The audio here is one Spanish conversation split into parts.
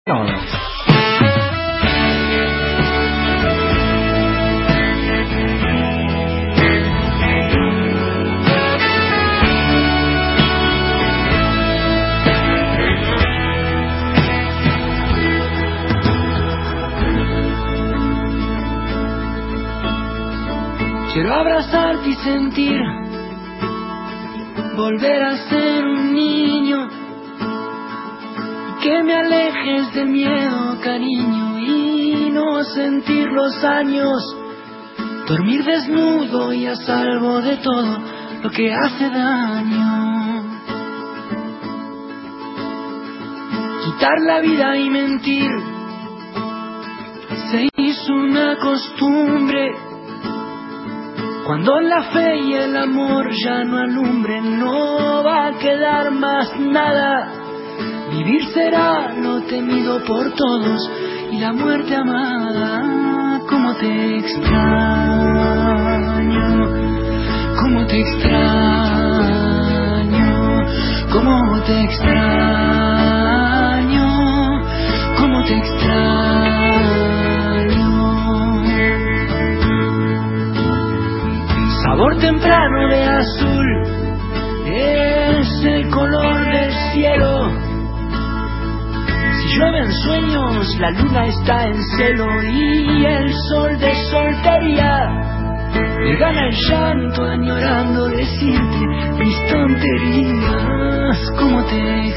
No. Quiero abrazarte y sentir, volver a ser un niño, que me alejes del miedo, cariño, y no sentir los años, dormir desnudo y a salvo de todo lo que hace daño, quitar la vida y mentir, se hizo una costumbre. Cuando la fe y el amor ya no alumbren, no va a quedar más nada. Vivir será lo temido por todos y la muerte amada. Cómo te extraño, cómo te extraño, cómo te extraño, cómo te extraño. Sabor temprano de azul, es el color del cielo. Si llueven sueños, la luna está en celo y el sol de soltería me gana el llanto añorando decirte mis tonterías. Cómo te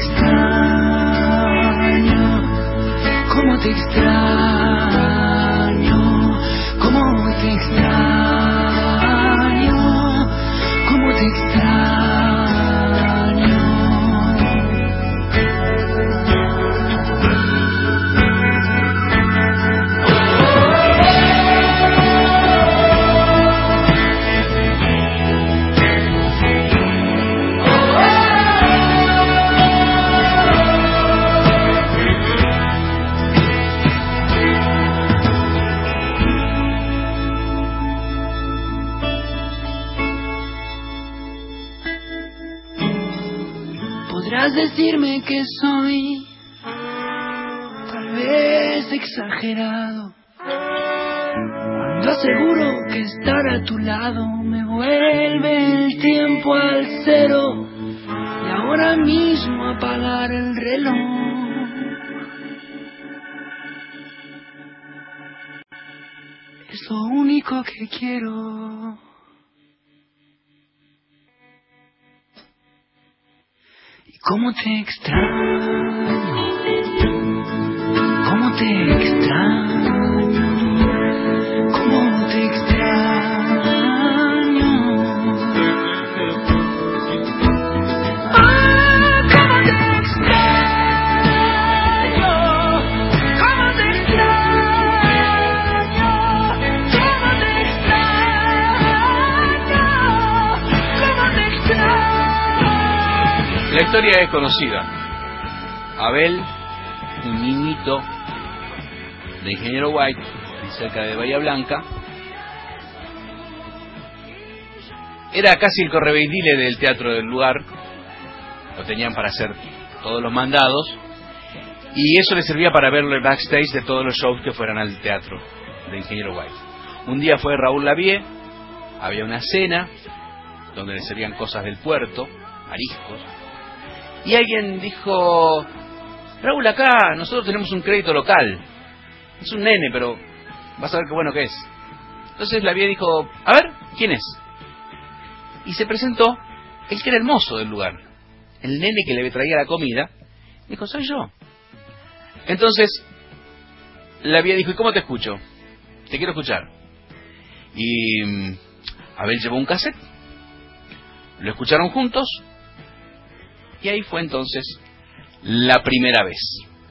extraño, cómo te extraño, cómo te extraño. ¿Cómo te extraño? Podrás decirme que soy tal vez exagerado, cuando aseguro que estar a tu lado me vuelve el tiempo al cero y ahora mismo apagar el reloj. Es lo único que quiero. ¿Cómo te extraño? ¿Cómo te extraño? ¿Cómo te extraño? ¡Ah, cómo te extraño! ¿Cómo te extraño? ¿Cómo te extraño? ¿Cómo te extraño? La historia es conocida. Abel, un niñito de Ingeniero White, cerca de Bahía Blanca, era casi el correveidile del teatro del lugar. Lo tenían para hacer todos los mandados y eso le servía para verlo el backstage de todos los shows que fueran al teatro de Ingeniero White. Un día fue Raúl Lavie, había una cena donde le servían cosas del puerto, mariscos. Y alguien dijo: Raúl, acá nosotros tenemos un crédito local. Es un nene, pero vas a ver qué bueno que es. Entonces la vieja dijo: a ver, ¿quién es? Y se presentó el que era el mozo del lugar, el nene que le traía la comida. Dijo: soy yo. Entonces la vieja dijo: ¿y cómo te escucho? Te quiero escuchar. Y Abel llevó un cassette, lo escucharon juntos. Y ahí fue entonces la primera vez.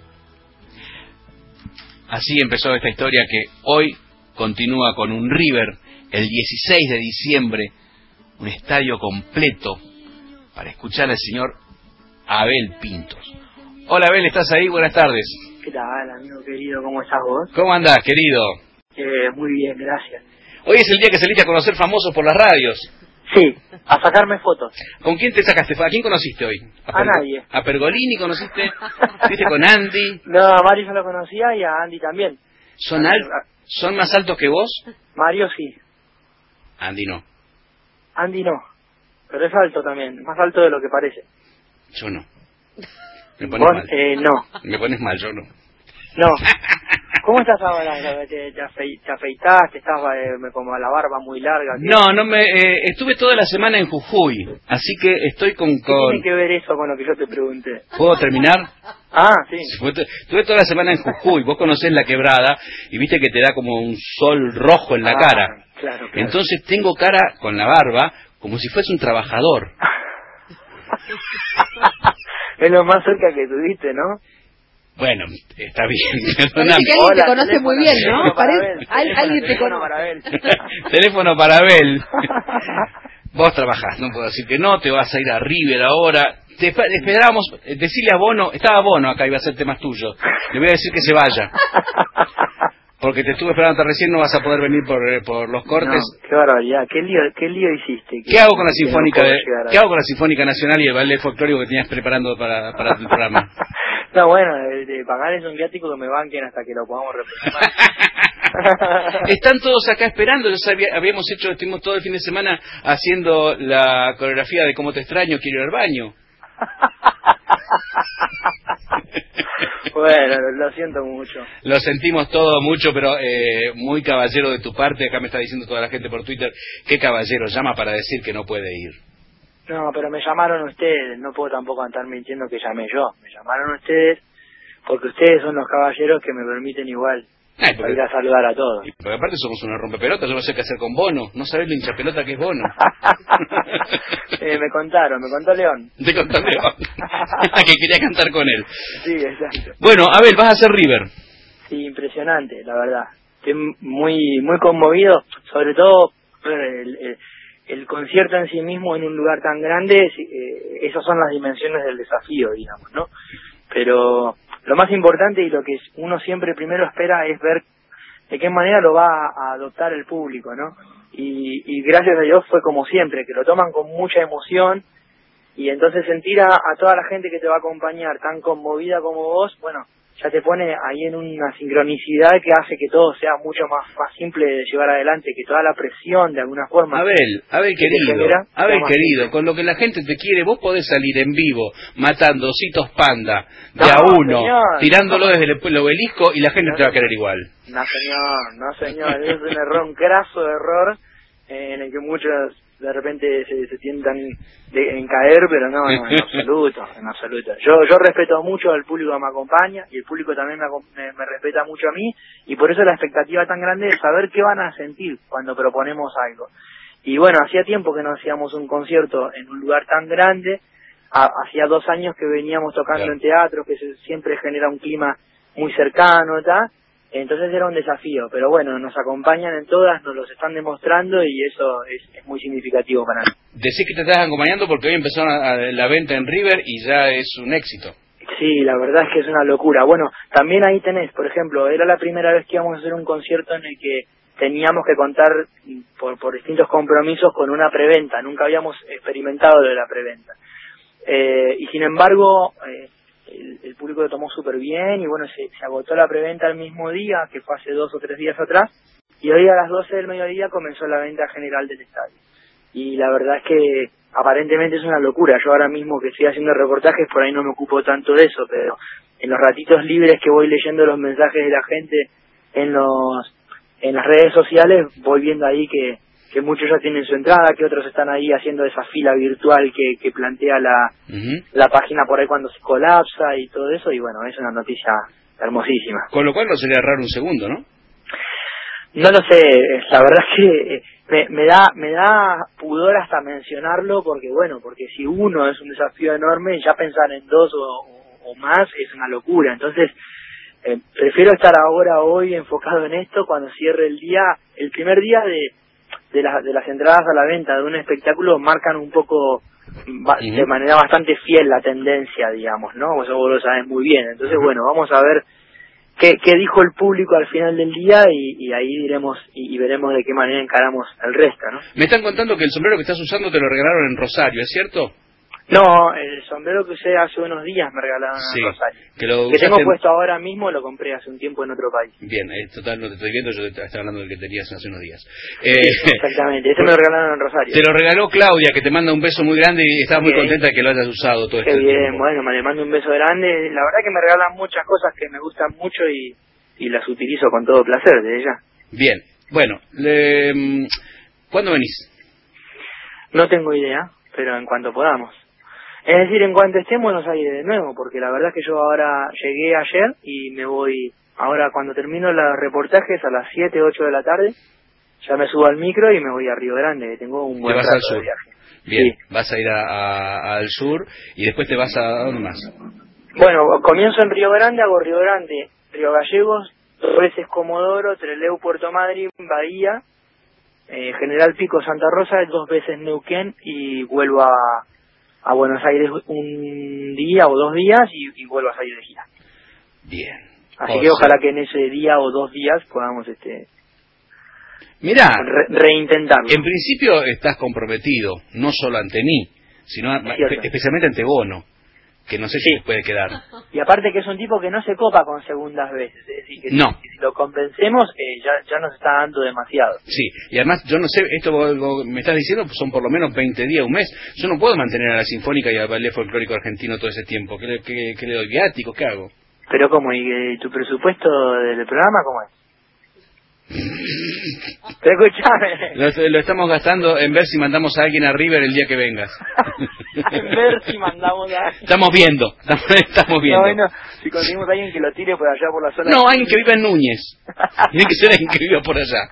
Así empezó esta historia que hoy continúa con un River el 16 de diciembre, un estadio completo para escuchar al señor Abel Pintos. Hola Abel, ¿estás ahí? Buenas tardes. ¿Qué tal, amigo querido? ¿Cómo estás vos? ¿Cómo andás, querido? Muy bien, gracias. Hoy es el día que saliste a conocer famosos por las radios. Sí, a sacarme fotos. ¿Con quién te sacaste? ¿A quién conociste hoy? A nadie. ¿A Pergolini conociste? ¿Viste con Andy? No, a Mario yo lo conocía y a Andy también. ¿Son más altos que vos? Mario sí. Andy no. Andy no. Pero es alto también, más alto de lo que parece. Yo no. Me pones ¿Vos? mal. No. Me pones mal, yo no. No. ¿Cómo estás ahora? ¿Te afeitaste? ¿Estás como la barba muy larga? No, estuve toda la semana en Jujuy, así que estoy con... ¿Qué tiene que ver eso con lo que yo te pregunté? ¿Puedo terminar? Ah, sí. Estuve toda la semana en Jujuy, vos conocés la quebrada, y viste que te da como un sol rojo en la cara. Claro. Entonces tengo cara con la barba como si fuese un trabajador. Es lo más cerca que tuviste, ¿no? Bueno, está bien, Parece perdóname. que alguien te conoce muy bien, ¿no? Alguien te Teléfono conoce. para Abel. Teléfono para Abel. Vos trabajás, no puedo decir que no, te vas a ir a River ahora. Te esperamos, decirle a Bono, estaba Bono acá, iba a ser temas tuyos. Le voy a decir que se vaya. Porque te estuve esperando hasta recién, no vas a poder venir por los cortes. No, qué barbaridad, qué lío hiciste. ¿Qué hago con la Sinfónica ¿Qué hago con la Sinfónica Nacional y el ballet folclórico que tenías preparando para el programa? No, bueno, de pagarles un viático que me banquen hasta que lo podamos representar. Están todos acá esperando. Estuvimos todo el fin de semana haciendo la coreografía de Cómo te extraño, quiero ir al baño. Bueno, lo siento mucho. Lo sentimos todo mucho, pero muy caballero de tu parte. Acá me está diciendo toda la gente por Twitter, qué caballero, llama para decir que no puede ir. No, pero me llamaron ustedes, no puedo tampoco estar mintiendo que llamé yo. Me llamaron ustedes porque ustedes son los caballeros que me permiten igual ir a saludar a todos. Porque aparte somos una rompepelotas, yo no sé qué hacer con Bono. No sabés lo hinchapelota que es Bono. Me contó León. Te contó León. Que quería cantar con él. Sí, exacto. Bueno, Abel, vas a hacer River. Sí, impresionante, la verdad. Estoy muy conmovido, sobre todo el concierto en sí mismo en un lugar tan grande, esas son las dimensiones del desafío, digamos, ¿no? Pero lo más importante y lo que uno siempre primero espera es ver de qué manera lo va a adoptar el público, ¿no? Y gracias a Dios fue como siempre, que lo toman con mucha emoción, y entonces sentir a toda la gente que te va a acompañar tan conmovida como vos, bueno, ya te pone ahí en una sincronicidad que hace que todo sea mucho más simple de llevar adelante, que toda la presión de alguna forma... Abel querido, con lo que la gente te quiere, vos podés salir en vivo matando ositos panda de a uno, señor, tirándolo desde el obelisco y la gente te va a querer igual. No señor, es un graso error en el que muchos de repente se tientan en caer, pero no, en absoluto. Yo respeto mucho al público que me acompaña y el público también me respeta mucho a mí, y por eso la expectativa tan grande es saber qué van a sentir cuando proponemos algo. Y bueno, hacía tiempo que no hacíamos un concierto en un lugar tan grande, hacía 2 años que veníamos tocando en teatro, que siempre genera un clima muy cercano, ¿tá? Entonces era un desafío, pero bueno, nos acompañan en todas, nos los están demostrando y eso es muy significativo para mí. Decís que te estás acompañando porque hoy empezó la venta en River y ya es un éxito. Sí, la verdad es que es una locura. Bueno, también ahí tenés, por ejemplo, era la primera vez que íbamos a hacer un concierto en el que teníamos que contar por distintos compromisos con una preventa, nunca habíamos experimentado lo de la preventa. Y sin embargo... El público lo tomó súper bien y bueno, se agotó la preventa el mismo día, que fue hace 2 o 3 días atrás, y hoy a las 12 del mediodía comenzó la venta general del estadio. Y la verdad es que aparentemente es una locura. Yo ahora mismo que estoy haciendo reportajes por ahí no me ocupo tanto de eso, pero en los ratitos libres que voy leyendo los mensajes de la gente en las redes sociales, voy viendo ahí que muchos ya tienen su entrada, que otros están ahí haciendo esa fila virtual que plantea la página por ahí cuando se colapsa y todo eso, y bueno, es una noticia hermosísima. Con lo cual no sería raro un segundo, ¿no? No lo sé, la verdad es que me da pudor hasta mencionarlo, porque si uno es un desafío enorme, ya pensar en 2 o más es una locura. Entonces prefiero estar hoy enfocado en esto. Cuando cierre el primer día de las entradas a la venta de un espectáculo, marcan un poco de manera bastante fiel la tendencia, digamos, ¿no? Eso vos lo sabés muy bien. Entonces, bueno, vamos a ver qué dijo el público al final del día y ahí diremos y veremos de qué manera encaramos el resto, ¿no? Me están contando que el sombrero que estás usando te lo regalaron en Rosario, ¿es cierto? No, el sombrero que usé hace unos días me regalaron en Rosario. Que tengo puesto ahora mismo, lo compré hace un tiempo en otro país. Bien, total, no te estoy viendo, yo te estaba hablando del que tenías hace unos días. Exactamente, ese me lo regalaron en Rosario. Te lo regaló Claudia, que te manda un beso muy grande y estaba muy contenta de que lo hayas usado todo este tiempo. Bien, bueno, me le mando un beso grande. La verdad que me regalan muchas cosas que me gustan mucho y las utilizo con todo placer desde ya. Bien, bueno, ¿cuándo venís? No tengo idea, pero en cuanto podamos. Es decir, en cuanto esté en Buenos Aires de nuevo, porque la verdad es que yo ahora llegué ayer y me voy, ahora cuando termino los reportajes a las 7, 8 de la tarde, ya me subo al micro y me voy a Río Grande, que tengo un buen rato al sur de viaje. Bien, sí. Vas a ir al sur y después te vas a ¿dónde más? Bueno, comienzo en Río Grande, hago Río Grande, Río Gallegos, 2 veces Comodoro, Trelew, Puerto Madryn, Bahía, General Pico, Santa Rosa, 2 veces Neuquén y vuelvo a Buenos Aires un día o 2 días y vuelvo a salir de gira. Bien. Así que ojalá que en ese día o 2 días podamos mirá, reintentarlo. En principio estás comprometido, no solo ante mí, sino especialmente ante Bono, que no sé si les puede quedar. Y aparte que es un tipo que no se copa con segundas veces, es decir, que no. Si lo convencemos, ya nos está dando demasiado. Sí, y además yo no sé, esto vos me estás diciendo, son por lo menos 20 días, un mes. Yo no puedo mantener a la Sinfónica y al Ballet Folclórico Argentino todo ese tiempo. ¿Qué le doy? ¿Viáticos? ¿Qué hago? Pero ¿cómo? ¿Y tu presupuesto del programa cómo es? Pero escuchame. Lo estamos gastando en ver si mandamos a alguien a River el día que vengas. En ver si mandamos a alguien. Estamos viendo. No, bueno, si conseguimos a alguien que lo tire por allá por la zona. No, alguien que viva en Núñez. Tiene que ser alguien que viva por allá.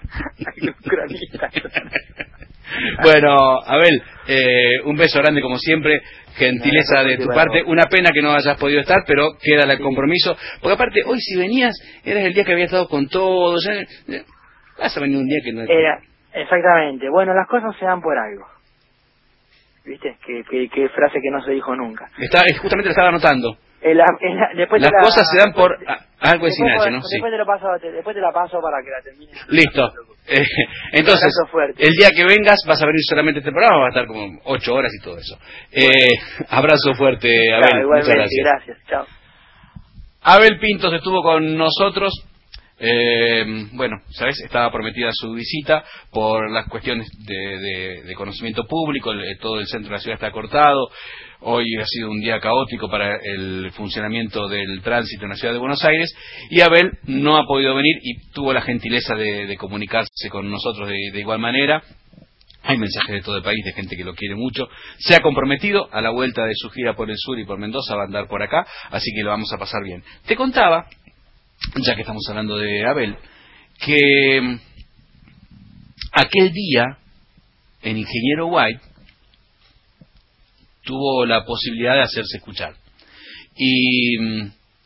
Bueno, Abel, un beso grande como siempre. Gentileza de tu parte, una pena que no hayas podido estar, pero queda el compromiso, porque aparte hoy si venías eras el día que había estado con todos, vas a venir un día que no era, exactamente. Bueno, las cosas se dan por algo, ¿viste? Qué frase que no se dijo nunca. Justamente lo estaba anotando. Después las cosas se dan por algo de Sinache, ¿no? Después te la paso para que la termines. Listo. Entonces, el día que vengas vas a venir solamente este programa, va a estar como 8 horas y todo eso. Abrazo fuerte, Abel. Claro, muchas gracias. Gracias, chao. Abel Pintos estuvo con nosotros. Bueno, ¿sabes? Estaba prometida su visita por las cuestiones de conocimiento público, todo el centro de la ciudad está cortado, hoy ha sido un día caótico para el funcionamiento del tránsito en la ciudad de Buenos Aires y Abel no ha podido venir y tuvo la gentileza de comunicarse con nosotros de igual manera. Hay mensajes de todo el país de gente que lo quiere mucho. Se ha comprometido a la vuelta de su gira por el sur y por Mendoza, va a andar por acá, así que lo vamos a pasar bien. Te contaba, ya que estamos hablando de Abel, que aquel día en Ingeniero White tuvo la posibilidad de hacerse escuchar. Y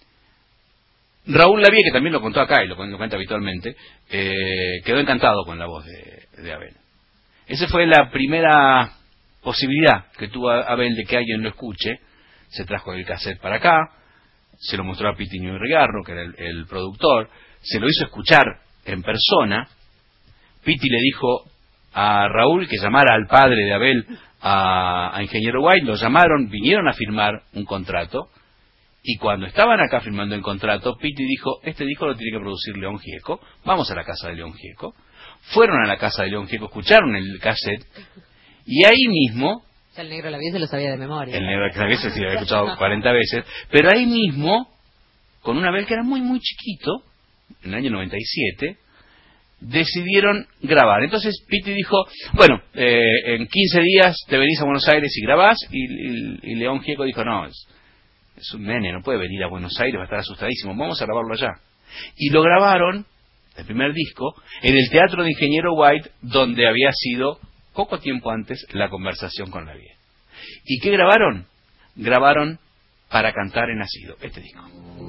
Raúl Lavie, que también lo contó acá y lo cuenta habitualmente, quedó encantado con la voz de Abel. Esa fue la primera posibilidad que tuvo Abel de que alguien lo escuche. Se trajo el cassette para acá, se lo mostró a Pitiño Rigarro, que era el productor, se lo hizo escuchar en persona. Piti le dijo a Raúl que llamara al padre de Abel a Ingeniero White, lo llamaron, vinieron a firmar un contrato, y cuando estaban acá firmando el contrato, Piti dijo, este disco lo tiene que producir León Gieco, vamos a la casa de León Gieco. Fueron a la casa de León Gieco, escucharon el cassette, y ahí mismo... El Negro Lavie se lo sabía de memoria. El Negro Lavie se lo había escuchado 40 veces, pero ahí mismo, con un Abel que era muy, muy chiquito, en el año 97, decidieron grabar. Entonces Piti dijo, bueno, en 15 días te venís a Buenos Aires y grabás, y León Gieco dijo, no, es un nene, no puede venir a Buenos Aires, va a estar asustadísimo, vamos a grabarlo allá. Y lo grabaron, el primer disco, en el Teatro de Ingeniero White, donde había sido poco tiempo antes la conversación con Lavie. ¿Y qué grabaron? Grabaron Para cantar he nacido, este disco.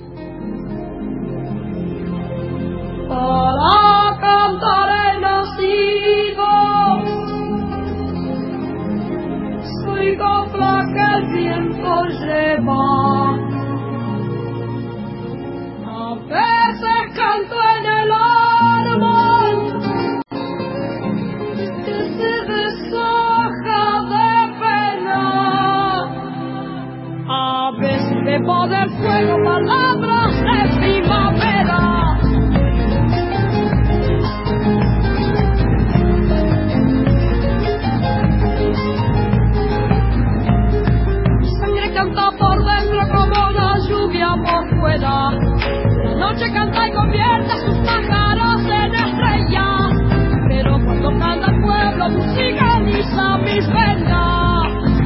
Para cantar he nacido, soy copla que el viento lleva, a veces noche canta y convierte sus pájaros en estrellas, pero cuando canta el pueblo musicaliza mis venas.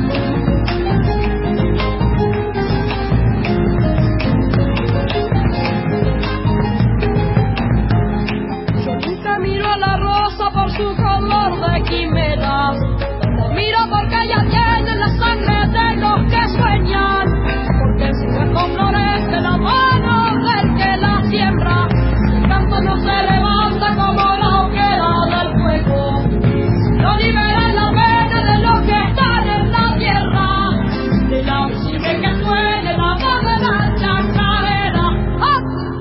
Yo nunca miro a la rosa por su color de quimera, la miro porque ella tiene la sangre de los que sueñan, porque si no florece la mano del que la siembra, el canto no se levanta como la hoguera del fuego, no libera la vena de los que están en la tierra, de la sirve que suene la voz de la chacarera. ¡Ah!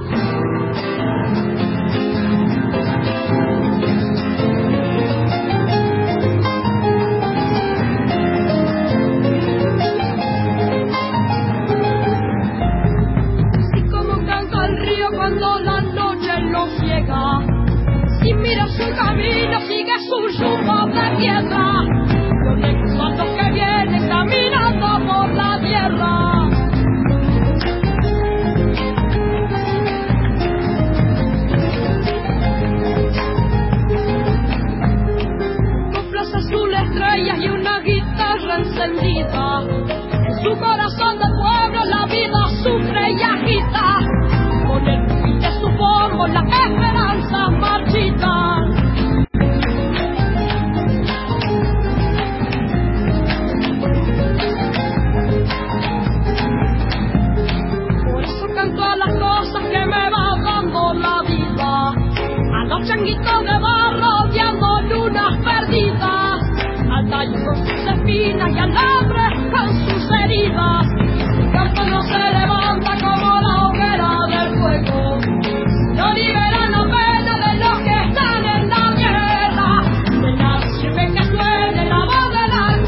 Cuando la noche lo ciega, si mira su camino sigue su rumbo de piedra, los negros son los que vienen caminando por la tierra. Coplas azules, estrellas y una guitarra encendida, en su corazón del pueblo la vida sufre y agita, con el fin de su polvo las esperanzas marchitan. Por eso canto a las cosas que me va dando la vida, a los changuitos de barro odiando lunas perdidas, al tallo con sus espinas y al hambre con sus heridas. El campo no se levanta como la hoguera del fuego, no libera la pena de los que están en la guerra, de nada sirve que suene la voz de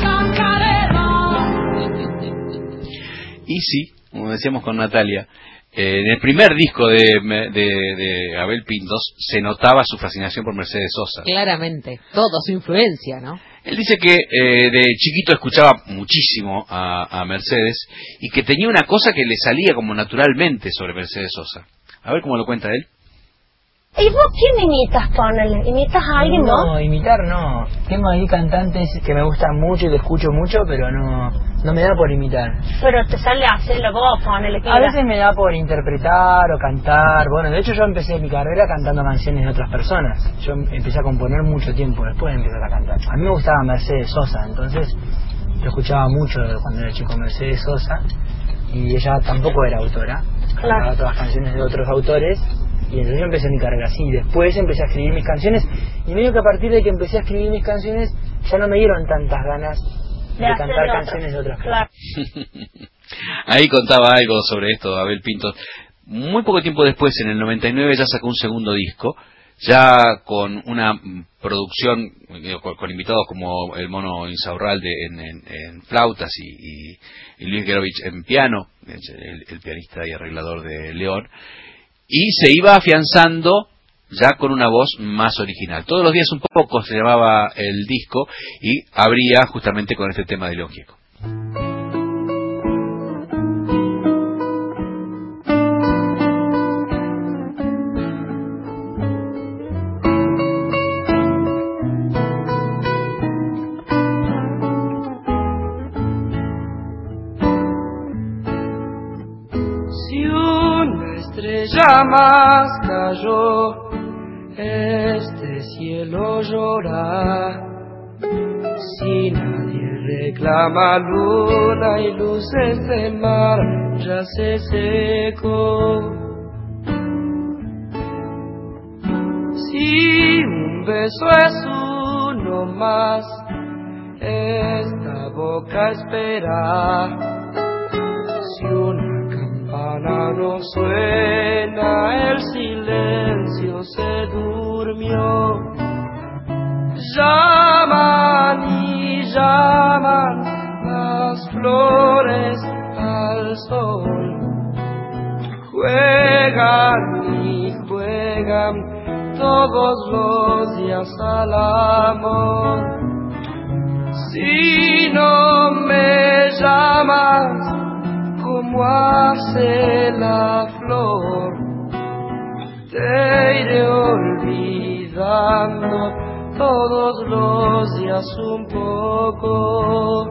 la chacarera. Y sí, como decíamos con Natalia, en el primer disco de Abel Pintos se notaba su fascinación por Mercedes Sosa. Claramente, todo su influencia, ¿no? Él dice que de chiquito escuchaba muchísimo a Mercedes y que tenía una cosa que le salía como naturalmente sobre Mercedes Sosa. A ver cómo lo cuenta él. ¿Y vos quién imitas, ponele? ¿Imitas a alguien, no? No, imitar no. Tengo ahí cantantes que me gustan mucho y que escucho mucho, pero no me da por imitar. Pero te sale a hacerlo vos, ponele. A veces me da por interpretar o cantar. Bueno, de hecho yo empecé mi carrera cantando canciones de otras personas. Yo empecé a componer mucho tiempo después de empezar a cantar. A mí me gustaba Mercedes Sosa, entonces yo escuchaba mucho cuando era chico Mercedes Sosa, y ella tampoco era autora. Claro. Cantaba todas canciones de otros autores. Y entonces yo empecé mi carrera así, después empecé a escribir mis canciones, y medio que a partir de que empecé a escribir mis canciones ya no me dieron tantas ganas de cantar canciones de otras personas. Claro. Ahí contaba algo sobre esto Abel Pintos. Muy poco tiempo después, en el 99, ya sacó un segundo disco, ya con una producción, con invitados como el Mono Insaurralde en flautas y Luis Gerovich en piano, el pianista y arreglador de León, y se iba afianzando ya con una voz más original. Todos los días un poco se llamaba el disco, y abría justamente con este tema de León Gieco. Jamás cayó, este cielo llora, si nadie reclama luna y luces de mar, ya se secó. Si un beso es uno más, esta boca espera, si una campana no suena, el silencio se durmió. Llaman y llaman las flores al sol, juegan y juegan todos los días al amor. Si no me llamas como hace la flor, me iré olvidando todos los días un poco.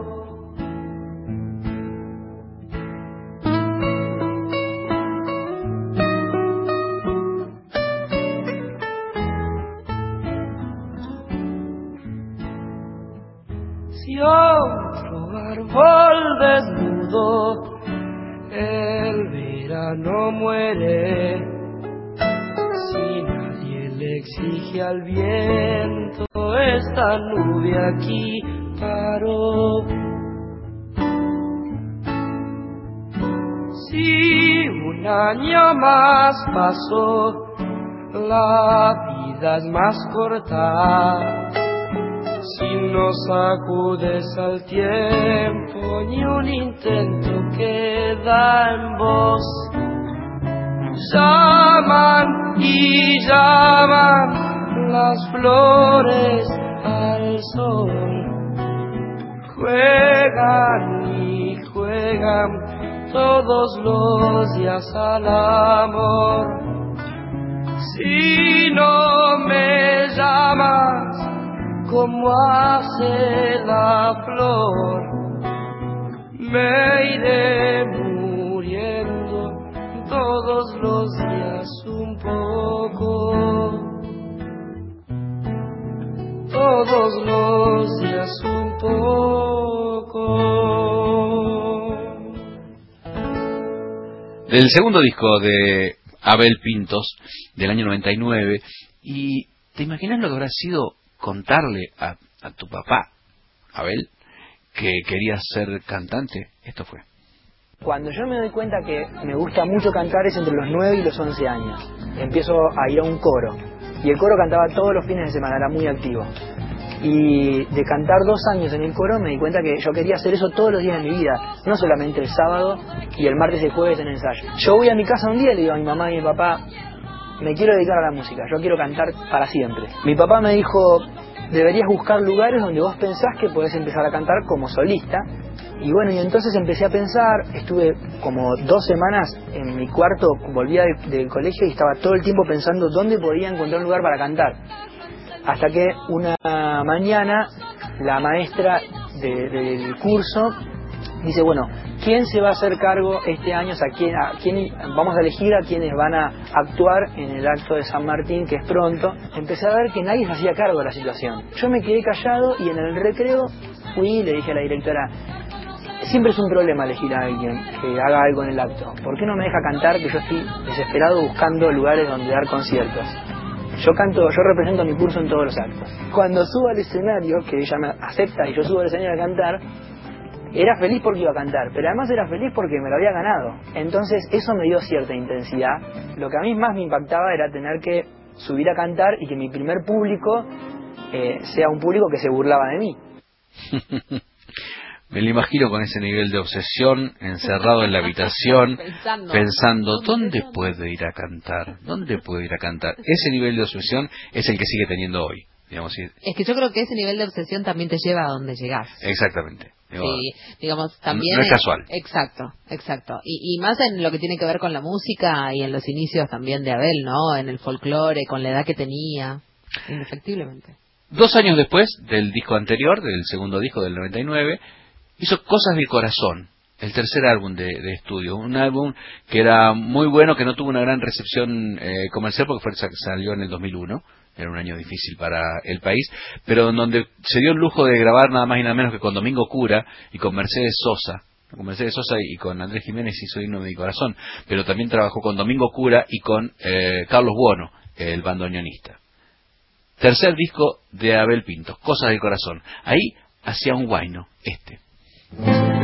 Si otro árbol desnudo el verano muere, si nadie le exige al viento, esta nube aquí paró. Si un año más pasó, la vida es más corta. Si no sacudes al tiempo, ni un intento queda en vos. Llaman y llaman las flores al sol. Juegan y juegan todos los días al amor. Si no me llamas como hace la flor, me iré muriendo todos los días un poco, todos los días un poco. Del segundo disco de Abel Pintos, del año 99, y ¿te imaginas lo que habrá sido contarle a tu papá, Abel, que querías ser cantante? Esto fue. Cuando yo me doy cuenta que me gusta mucho cantar es entre los 9 y los 11 años. Empiezo a ir a un coro. Y el coro cantaba todos los fines de semana, era muy activo. Y de cantar 2 años en el coro me di cuenta que yo quería hacer eso todos los días de mi vida. No solamente el sábado y el martes y el jueves en ensayo. Yo voy a mi casa un día y le digo a mi mamá y a mi papá, me quiero dedicar a la música, yo quiero cantar para siempre. Mi papá me dijo, deberías buscar lugares donde vos pensás que podés empezar a cantar como solista. Y bueno, y entonces empecé a pensar, estuve como 2 semanas en mi cuarto, volvía del colegio y estaba todo el tiempo pensando dónde podía encontrar un lugar para cantar. Hasta que una mañana la maestra del curso dice, bueno, ¿quién se va a hacer cargo este año? O sea, ¿quién vamos a elegir a quienes van a actuar en el acto de San Martín, que es pronto? Empecé a ver que nadie se hacía cargo de la situación. Yo me quedé callado y en el recreo fui y le dije a la directora, siempre es un problema elegir a alguien que haga algo en el acto. ¿Por qué no me deja cantar, que yo estoy desesperado buscando lugares donde dar conciertos? Yo represento a mi curso en todos los actos. Cuando subo al escenario, que ella me acepta y yo subo al escenario a cantar, era feliz porque iba a cantar, pero además era feliz porque me lo había ganado. Entonces eso me dio cierta intensidad. Lo que a mí más me impactaba era tener que subir a cantar y que mi primer público sea un público que se burlaba de mí. Me lo imagino con ese nivel de obsesión, encerrado en la habitación, pensando, ¿dónde puedo ir a cantar? ¿Dónde puedo ir a cantar? Ese nivel de obsesión es el que sigue teniendo hoy. Digamos, es que yo creo que ese nivel de obsesión también te lleva a donde llegás. Exactamente. Sí, digamos, también no es casual. Exacto. Y más en lo que tiene que ver con la música y en los inicios también de Abel, ¿no? En el folclore, con la edad que tenía, indefectiblemente. 2 años después del disco anterior, del segundo disco del 99, hizo Cosas del Corazón, el tercer álbum de estudio. Un álbum que era muy bueno, que no tuvo una gran recepción comercial porque salió en el 2001. Era un año difícil para el país, pero en donde se dio el lujo de grabar nada más y nada menos que con Domingo Cura y con Mercedes Sosa. Con Mercedes Sosa y con Andrés Jiménez hizo Himno de mi Corazón, pero también trabajó con Domingo Cura y con Carlos Buono, el bandoneonista. Tercer disco de Abel Pintos, Cosas del Corazón. Ahí hacía un guayno, este.